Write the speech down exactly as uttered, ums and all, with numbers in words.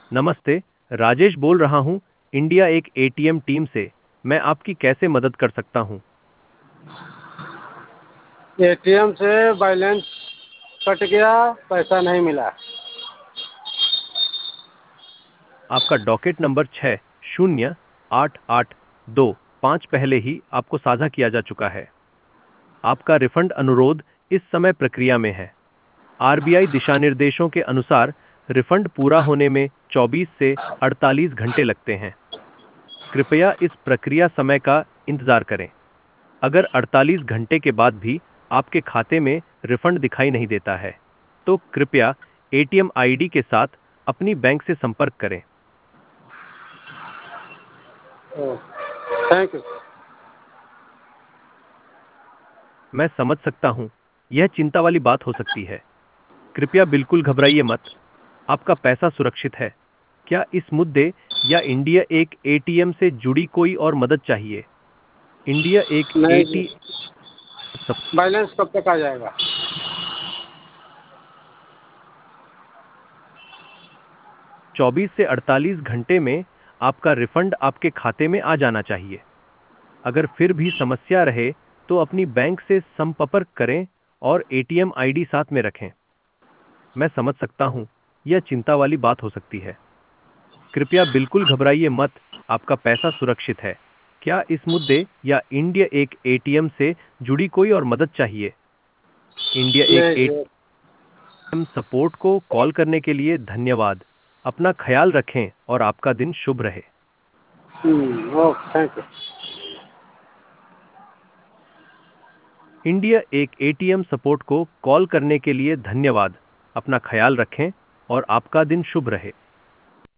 नमस्ते, राजेश बोल रहा हूँ, इंडिया एक एटीएम टीम से। मैं आपकी कैसे मदद कर सकता हूँ? एटीएम से बैलेंस कट गया, पैसा नहीं मिला। आपका डॉकेट नंबर छः शून्य आठ आठ दो पाँच पहले ही आपको साझा किया जा चुका है। आपका रिफंड अनुरोध इस समय प्रक्रिया में है। आरबीआई दिशानिर्देशों के अनुसार रिफंड पूरा होने में चौबीस से अड़तालीस घंटे लगते हैं। कृपया इस प्रक्रिया समय का इंतजार करें। अगर अड़तालीस घंटे के बाद भी आपके खाते में रिफंड दिखाई नहीं देता है, तो कृपया एटीएम आईडी के साथ अपनी बैंक से संपर्क करें। Thank you. मैं समझ सकता हूं, यह चिंता वाली बात हो सकती है। कृपया बिल्कुल घबराइए मत, आपका पैसा सुरक्षित है। क्या इस मुद्दे या इंडिया एक एटीएम से जुड़ी कोई और मदद चाहिए? इंडिया एक नहीं जी। एटी बैलेंस कब तक आ जाएगा? चौबीस से अड़तालीस घंटे में आपका रिफंड आपके खाते में आ जाना चाहिए। अगर फिर भी समस्या रहे तो अपनी बैंक से संपर्क करें और एटीएम आईडी साथ में रखें। मैं समझ सकता हूं, यह चिंता वाली बात हो सकती है। कृपया बिल्कुल घबराइए मत, आपका पैसा सुरक्षित है। क्या इस मुद्दे या इंडिया एक एटीएम से जुड़ी कोई और मदद चाहिए? इंडिया एक नहीं जी। एटीएम सपोर्ट को कॉल करने के लिए धन्यवाद। अपना ख्याल रखें और आपका दिन शुभ रहे। Okay, thank you. इंडिया एक एटीएम सपोर्ट को कॉल करने के लिए धन्यवाद। अपना ख्याल रखें और आपका दिन शुभ रहे।